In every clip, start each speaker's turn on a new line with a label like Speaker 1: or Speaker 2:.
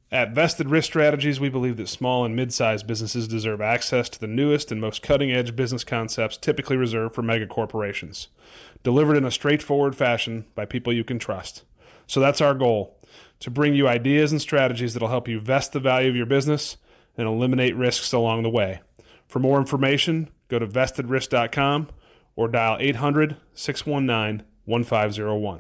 Speaker 1: At Vested Risk Strategies, we believe that small and mid-sized businesses deserve access to the newest and most cutting-edge business concepts typically reserved for mega corporations, delivered in a straightforward fashion by people you can trust. So that's our goal, to bring you ideas and strategies that will help you vest the value of your business and eliminate risks along the way. For more information, go to vestedrisk.com or dial 800-619-1501.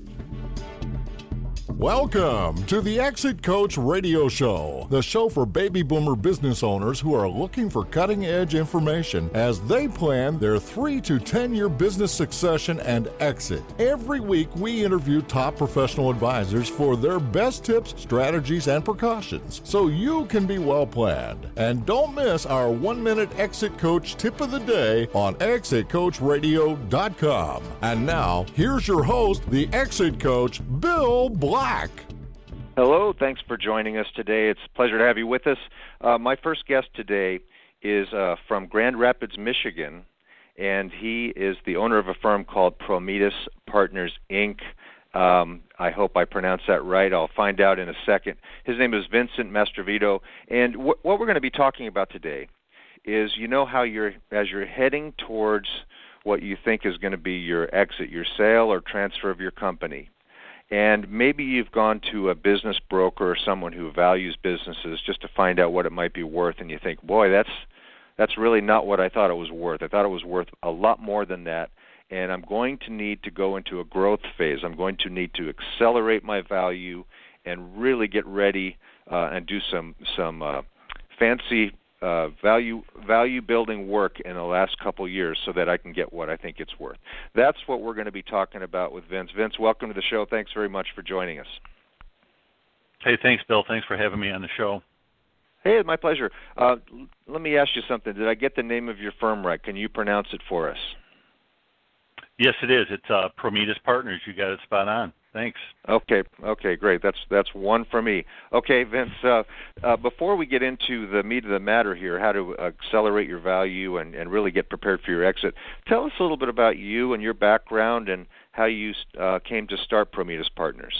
Speaker 2: Welcome to the Exit Coach Radio Show, the show for baby boomer business owners who are looking for cutting-edge information as they plan their 3 to 10-year business succession and exit. Every week, we interview top professional advisors for their best tips, strategies, and precautions so you can be well-planned. And don't miss our 1-minute Exit Coach tip of the day on exitcoachradio.com. And now, here's your host, the Exit Coach, Bill Black.
Speaker 3: Hello, thanks for joining us today. It's a pleasure to have you with us. My first guest today is from Grand Rapids, Michigan, and he is the owner of a firm called Prometis Partners, Inc. I hope I pronounced that right. I'll find out in a second. His name is Vincent Mastrovito, and what we're going to be talking about today is, you know how as you're heading towards what you think is going to be your exit, your sale or transfer of your company, and maybe you've gone to a business broker or someone who values businesses just to find out what it might be worth, and you think, boy, that's really not what I thought it was worth. I thought it was worth a lot more than that, and I'm going to need to go into a growth phase. I'm going to need to accelerate my value and really get ready and do some fancy value building work in the last couple years so that I can get what I think it's worth. That's what we're going to be talking about with Vince. Vince, welcome to the show. Thanks very much for joining us.
Speaker 4: Hey, thanks, Bill. Thanks for having me on the show.
Speaker 3: Hey, my pleasure. Let me ask you something. Did I get the name of your firm right? Can you pronounce it for us?
Speaker 4: Yes, it is. It's Prometis Partners. You got it spot on. Thanks.
Speaker 3: Okay, great. That's one for me. Okay, Vince, before we get into the meat of the matter here, how to accelerate your value and really get prepared for your exit, tell us a little bit about you and your background and how you came to start Prometis Partners.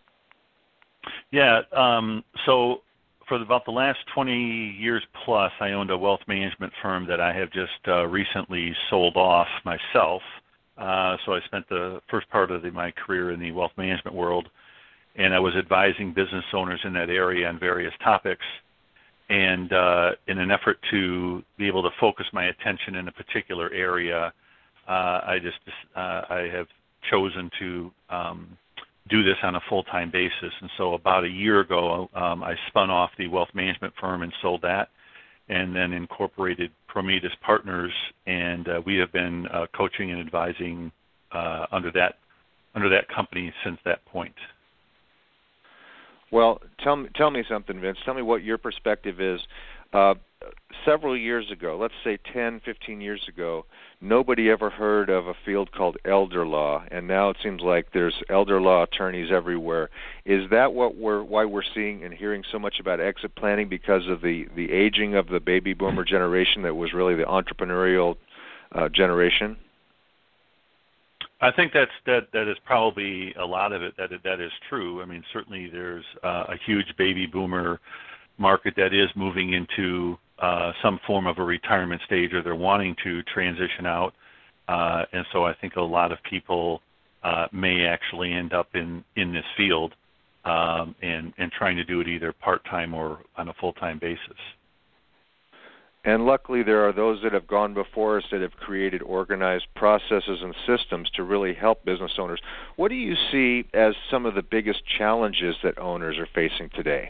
Speaker 4: Yeah, so for about the last 20 years plus, I owned a wealth management firm that I have just recently sold off myself. So I spent the first part of my career in the wealth management world, and I was advising business owners in that area on various topics. And in an effort to be able to focus my attention in a particular area, I have chosen to do this on a full-time basis. And so about a year ago, I spun off the wealth management firm and sold that, and then incorporated Prometis Partners, and we have been coaching and advising under that company since that point.
Speaker 3: Well, tell me something, Vince. Tell me what your perspective is. Several years ago, let's say 10, 15 years ago, nobody ever heard of a field called elder law, and now it seems like there's elder law attorneys everywhere. Is that why we're seeing and hearing so much about exit planning, because of the aging of the baby boomer generation that was really the entrepreneurial generation?
Speaker 4: I think that is probably a lot of it. That is true. I mean, certainly there's a huge baby boomer market that is moving into some form of a retirement stage, or they're wanting to transition out. And so I think a lot of people may actually end up in this field and trying to do it either part-time or on a full-time basis.
Speaker 3: And luckily there are those that have gone before us that have created organized processes and systems to really help business owners. What do you see as some of the biggest challenges that owners are facing today?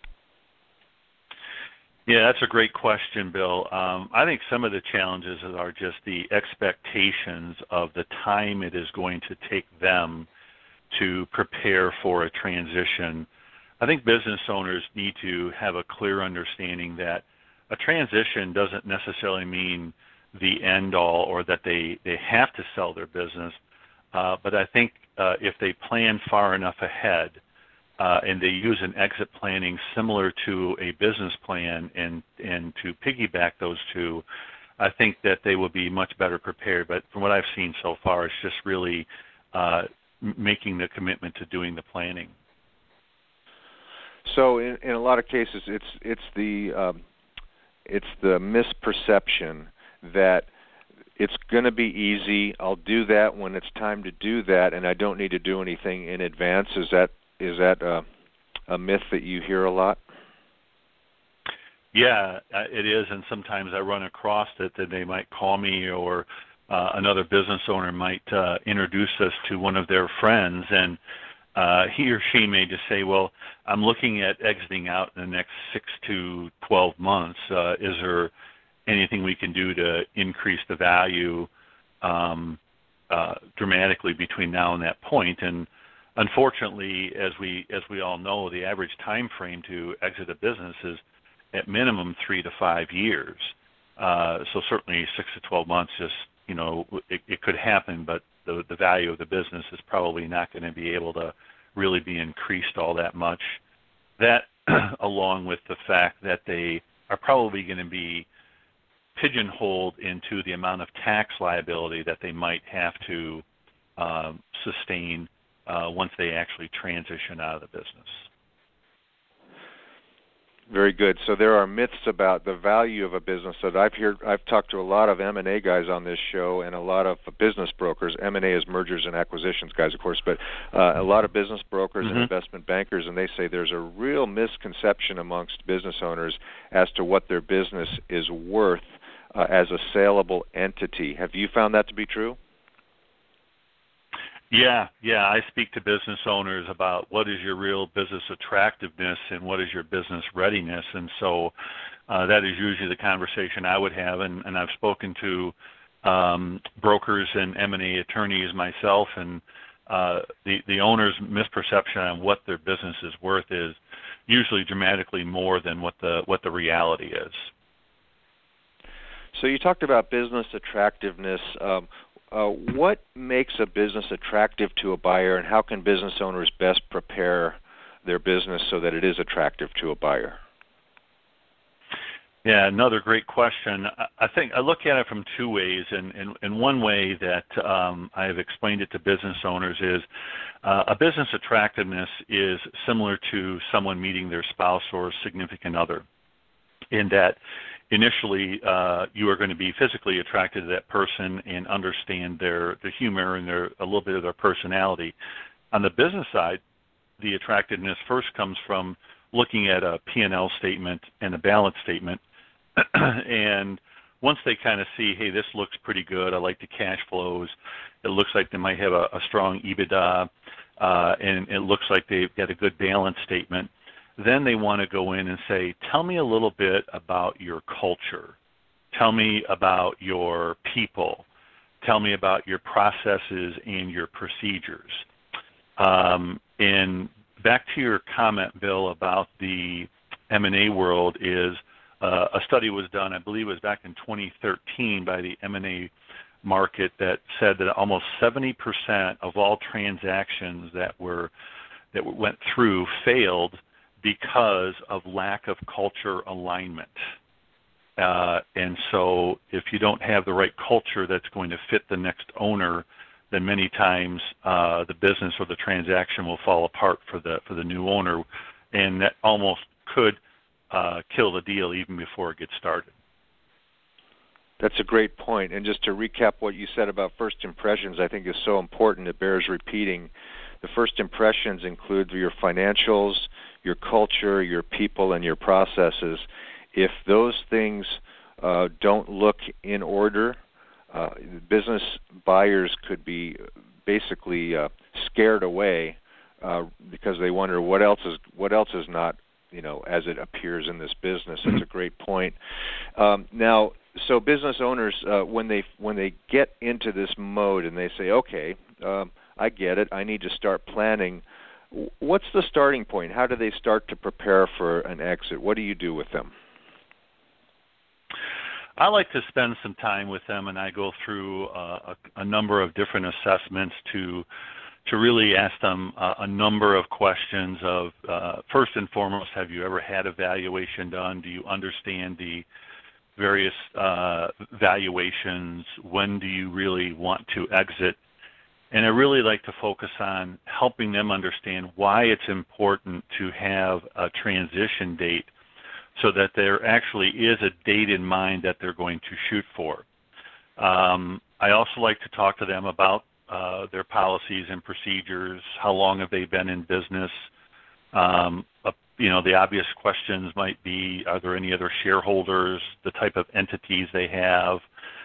Speaker 4: Yeah, that's a great question, Bill. I think some of the challenges are just the expectations of the time it is going to take them to prepare for a transition. I think business owners need to have a clear understanding that a transition doesn't necessarily mean the end all, or that they have to sell their business. But I think if they plan far enough ahead, and they use an exit planning similar to a business plan, and to piggyback those two, I think that they will be much better prepared. But from what I've seen so far, it's just really making the commitment to doing the planning.
Speaker 3: So in a lot of cases, it's the misperception that it's going to be easy. I'll do that when it's time to do that, and I don't need to do anything in advance. Is that a myth that you hear a lot?
Speaker 4: Yeah, it is, and sometimes I run across it that they might call me, or another business owner might introduce us to one of their friends, and he or she may just say, well, I'm looking at exiting out in the next 6 to 12 months. Is there anything we can do to increase the value dramatically between now and that point? And unfortunately, as we all know, the average time frame to exit a business is at minimum 3 to 5 years. So certainly 6 to 12 months, just it could happen, but the value of the business is probably not going to be able to really be increased all that much. That, along with the fact that they are probably going to be pigeonholed into the amount of tax liability that they might have to sustain once they actually transition out of the business.
Speaker 3: Very good. So there are myths about the value of a business that I've talked to a lot of M&A guys on this show, and a lot of business brokers. M&A is mergers and acquisitions guys, of course, but a lot of business brokers and investment bankers, and they say there's a real misconception amongst business owners as to what their business is worth as a saleable entity. Have you found that to be true?
Speaker 4: Yeah. I speak to business owners about what is your real business attractiveness and what is your business readiness, and so that is usually the conversation I would have. And I've spoken to brokers and M&A attorneys myself, and the owner's misperception on what their business is worth is usually dramatically more than what the reality is.
Speaker 3: So you talked about business attractiveness. What makes a business attractive to a buyer, and how can business owners best prepare their business so that it is attractive to a buyer?
Speaker 4: Yeah, another great question. I think I look at it from two ways, and one way that I have explained it to business owners is a business attractiveness is similar to someone meeting their spouse or significant other, in that initially you are going to be physically attracted to that person and understand their humor and a little bit of their personality. On the business side, the attractiveness first comes from looking at a P&L statement and a balance statement, and once they kind of see, hey, this looks pretty good, I like the cash flows, it looks like they might have a strong EBITDA, and it looks like they've got a good balance statement, then they want to go in and say, tell me a little bit about your culture. Tell me about your people. Tell me about your processes and your procedures. And back to your comment, Bill, about the M&A world is a study was done, I believe it was back in 2013 by the M&A market, that said that almost 70% of all transactions that went through failed because of lack of culture alignment. And so if you don't have the right culture that's going to fit the next owner, then many times the business or the transaction will fall apart for the new owner, and that almost could kill the deal even before it gets started.
Speaker 3: That's a great point. And just to recap what you said about first impressions, I think is so important, it bears repeating. The first impressions include your financials, your culture, your people, and your processes. If those things don't look in order, business buyers could be basically scared away because they wonder what else is not, as it appears in this business. That's a great point. Now, so business owners, when they get into this mode and they say, okay, I get it, I need to start planning, what's the starting point? How do they start to prepare for an exit? What do you do with them?
Speaker 4: I like to spend some time with them, and I go through a number of different assessments to really ask them a number of questions of, first and foremost, have you ever had a valuation done? Do you understand the various valuations? When do you really want to exit? And I really like to focus on helping them understand why it's important to have a transition date so that there actually is a date in mind that they're going to shoot for. I also like to talk to them about their policies and procedures, how long have they been in business. The obvious questions might be, are there any other shareholders, the type of entities they have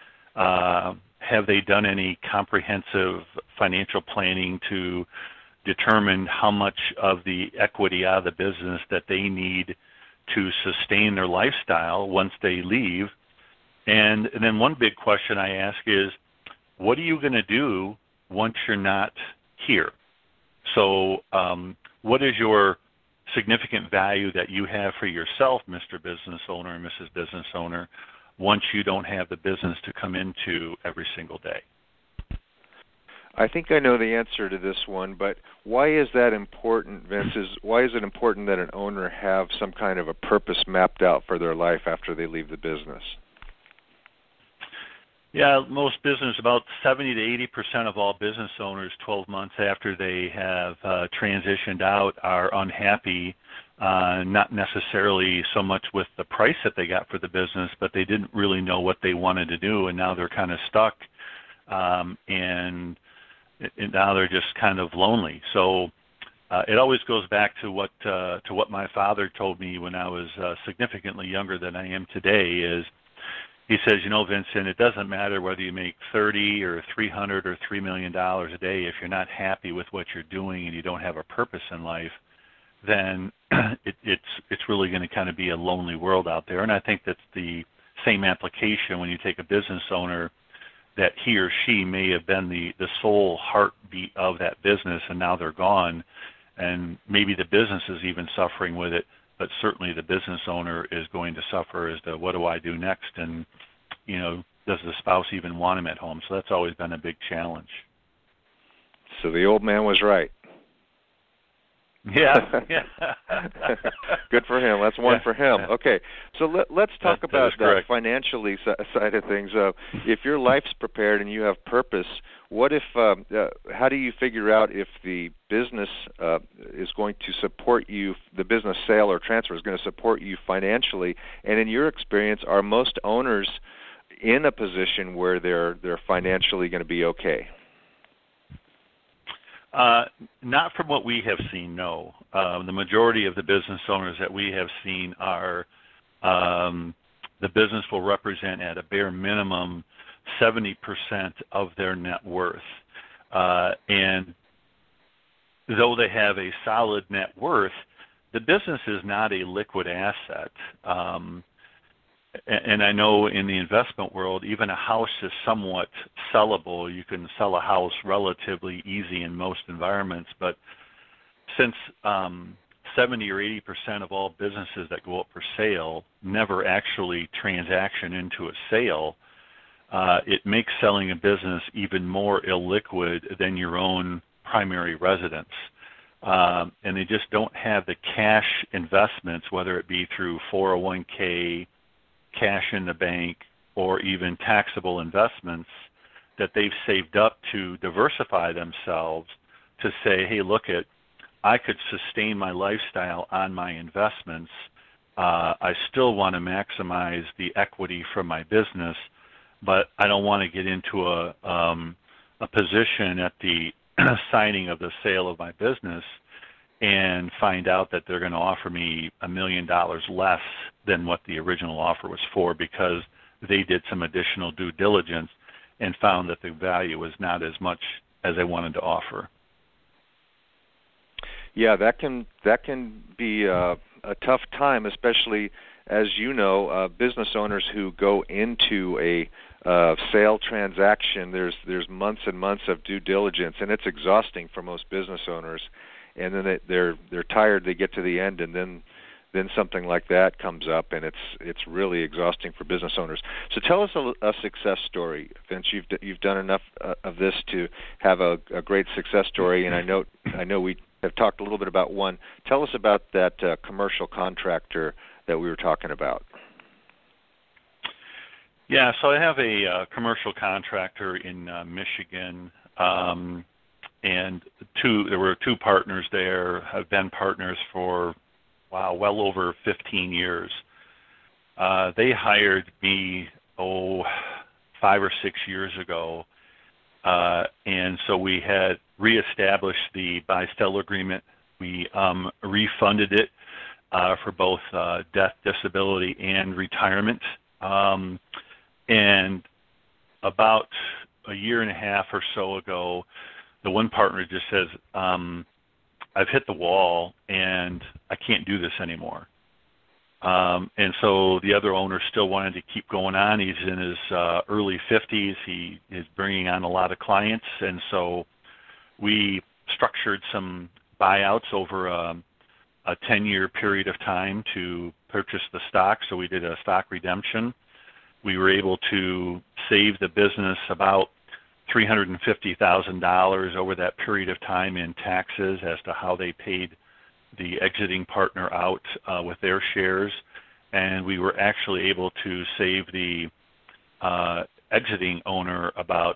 Speaker 4: they done any comprehensive financial planning to determine how much of the equity out of the business that they need to sustain their lifestyle once they leave? And then one big question I ask is, what are you going to do once you're not here? So what is your significant value that you have for yourself, Mr. Business Owner and Mrs. Business Owner, once you don't have the business to come into every single day?
Speaker 3: I think I know the answer to this one, but why is that important, Vince? Why is it important that an owner have some kind of a purpose mapped out for their life after they leave the business?
Speaker 4: Yeah, most business, about 70 to 80% of all business owners 12 months after they have transitioned out are unhappy, not necessarily so much with the price that they got for the business, but they didn't really know what they wanted to do, and now they're kind of stuck, and now they're just kind of lonely. So it always goes back to what my father told me when I was significantly younger than I am today is, he says, Vincent, it doesn't matter whether you make $30 or $300 or $3 million a day. If you're not happy with what you're doing and you don't have a purpose in life, then it's really going to kind of be a lonely world out there. And I think that's the same application when you take a business owner that he or she may have been the sole heartbeat of that business, and now they're gone, and maybe the business is even suffering with it. But certainly the business owner is going to suffer as to what do I do next, and does the spouse even want him at home? So that's always been a big challenge.
Speaker 3: So the old man was right.
Speaker 4: Yeah.
Speaker 3: Good for him. That's one for him. Okay, so let's talk about the financially side of things. If your life's prepared and you have purpose, what if? How do you figure out if the business is going to support you? The business sale or transfer is going to support you financially. And in your experience, are most owners in a position where they're financially going to be okay?
Speaker 4: Not from what we have seen, no. The majority of the business owners that we have seen are the business will represent at a bare minimum 70% of their net worth. And though they have a solid net worth, the business is not a liquid asset. And I know in the investment world, even a house is somewhat sellable. You can sell a house relatively easy in most environments, but since 70 or 80% of all businesses that go up for sale never actually transaction into a sale, it makes selling a business even more illiquid than your own primary residence. And they just don't have the cash investments, whether it be through 401k, cash in the bank, or even taxable investments that they've saved up to diversify themselves to say, hey, look, I could sustain my lifestyle on my investments. I still want to maximize the equity from my business, but I don't want to get into a position at the signing of the sale of my business and find out that they're going to offer me $1 million less than what the original offer was for, because they did some additional due diligence and found that the value was not as much as they wanted to offer.
Speaker 3: Yeah, that can be a tough time, especially as you know, business owners who go into a sale transaction. There's months and months of due diligence, and it's exhausting for most business owners. And then they're tired. They get to the end, and then something like that comes up, and it's really exhausting for business owners. So tell us a success story, Vince. You've done enough of this to have a great success story, and I know we have talked a little bit about one. Tell us about that commercial contractor that we were talking about.
Speaker 4: Yeah, so I have a commercial contractor in Michigan. and there were two partners there, have been partners for, well over 15 years. They hired me, 5 or 6 years ago, and so we had reestablished the buy-sell agreement. We refunded it for both death, disability, and retirement. And about a year and a half or so ago, the one partner just says, I've hit the wall and I can't do this anymore. And so the other owner still wanted to keep going on. He's in his early 50s. He is bringing on a lot of clients. And so we structured some buyouts over a 10-year period of time to purchase the stock. So we did a stock redemption. We were able to save the business about $350,000 over that period of time in taxes as to how they paid the exiting partner out with their shares. And we were actually able to save the exiting owner about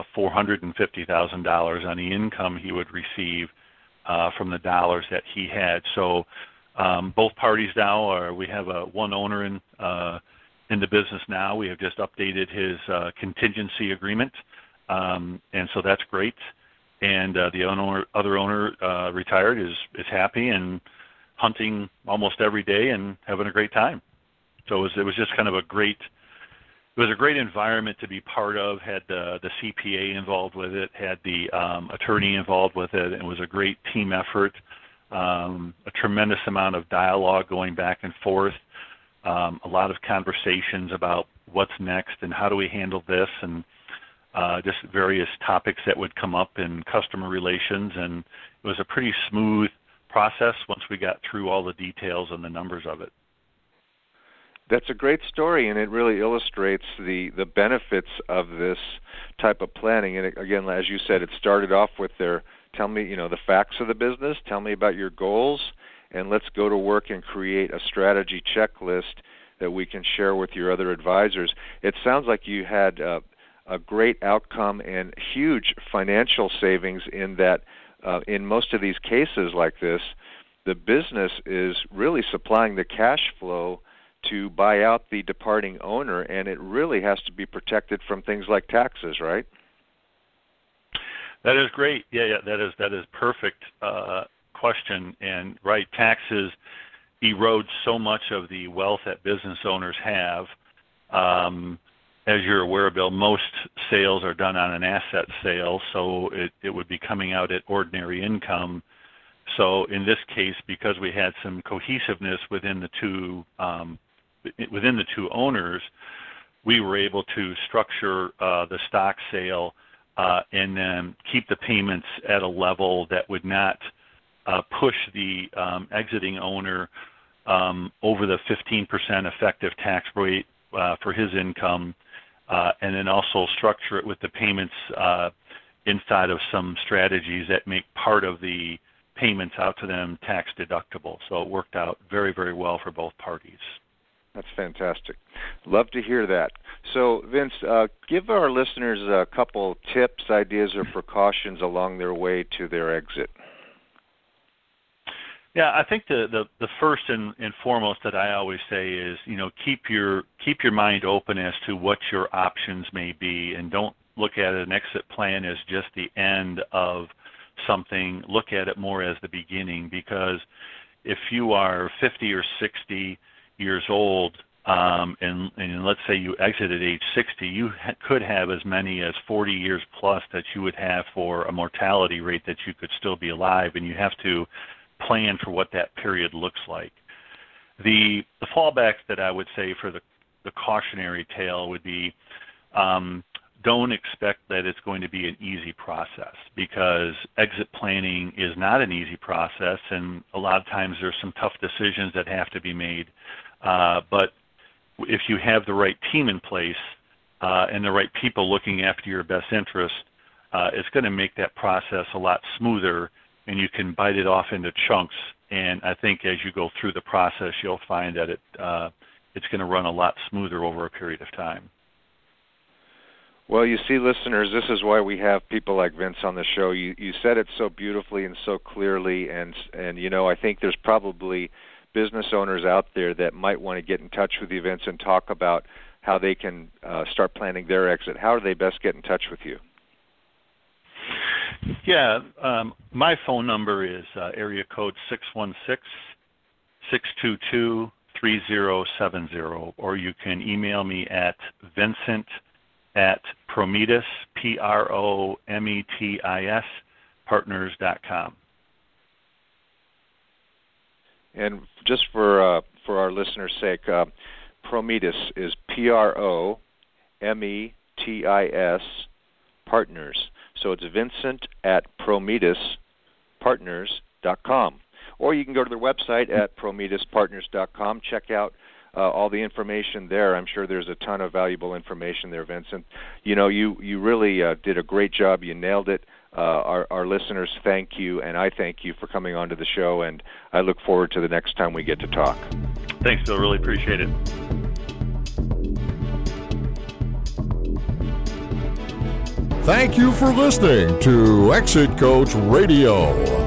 Speaker 4: $450,000 on the income he would receive from the dollars that he had. So both parties now we have one other in the business now. We have just updated his contingency agreement, and so that's great. And the other owner retired, is happy and hunting almost every day and having a great time. So it was just kind of a great environment to be part of. Had the CPA involved with it, had the attorney involved with it. It was a great team effort, a tremendous amount of dialogue going back and forth, a lot of conversations about what's next and how do we handle this, and just various topics that would come up in customer relations. And it was a pretty smooth process once we got through all the details and the numbers of it.
Speaker 3: That's a great story, and it really illustrates the benefits of this type of planning. And again, as you said, it started off with tell me, the facts of the business, tell me about your goals, and let's go to work and create a strategy checklist that we can share with your other advisors. It sounds like you had a great outcome and huge financial savings in that in most of these cases like this, the business is really supplying the cash flow to buy out the departing owner, and it really has to be protected from things like taxes, right?
Speaker 4: That is great. Yeah, that is perfect question. And right, taxes erode so much of the wealth that business owners have. As you're aware, Bill, most sales are done on an asset sale, so it would be coming out at ordinary income. So in this case, because we had some cohesiveness within the two owners, we were able to structure the stock sale and then keep the payments at a level that would not push the exiting owner over the 15% effective tax rate for his income, and then also structure it with the payments inside of some strategies that make part of the payments out to them tax deductible. So it worked out very, very well for both parties.
Speaker 3: That's fantastic. Love to hear that. So, Vince, give our listeners a couple tips, ideas, or precautions along their way to their exit.
Speaker 4: Yeah, I think the first and foremost that I always say is, keep your mind open as to what your options may be, and don't look at an exit plan as just the end of something. Look at it more as the beginning, because if you are 50 or 60 years old, and let's say you exit at age 60, you could have as many as 40 years plus that you would have for a mortality rate that you could still be alive, and you have to plan for what that period looks like. The fallback that I would say for the cautionary tale would be, don't expect that it's going to be an easy process, because exit planning is not an easy process, and a lot of times there's some tough decisions that have to be made. But if you have the right team in place and the right people looking after your best interest, it's going to make that process a lot smoother, and you can bite it off into chunks. And I think as you go through the process, you'll find that it's going to run a lot smoother over a period of time.
Speaker 3: Well, you see, listeners, this is why we have people like Vince on the show. You said it so beautifully and so clearly, and I think there's probably business owners out there that might want to get in touch with you, Vince, and talk about how they can start planning their exit. How do they best get in touch with you?
Speaker 4: Yeah, my phone number is area code 616-622-3070, or you can email me at Vincent@Prometis, PROMETIS, partners.com.
Speaker 3: And just for our listeners' sake, Prometis is PROMETIS, partners. So it's Vincent@PrometisPartners.com. Or you can go to their website at PrometisPartners.com. Check out all the information there. I'm sure there's a ton of valuable information there, Vincent. You really did a great job. You nailed it. Our listeners thank you, and I thank you for coming on to the show, and I look forward to the next time we get to talk.
Speaker 4: Thanks, Bill. Really appreciate it.
Speaker 2: Thank you for listening to Exit Coach Radio.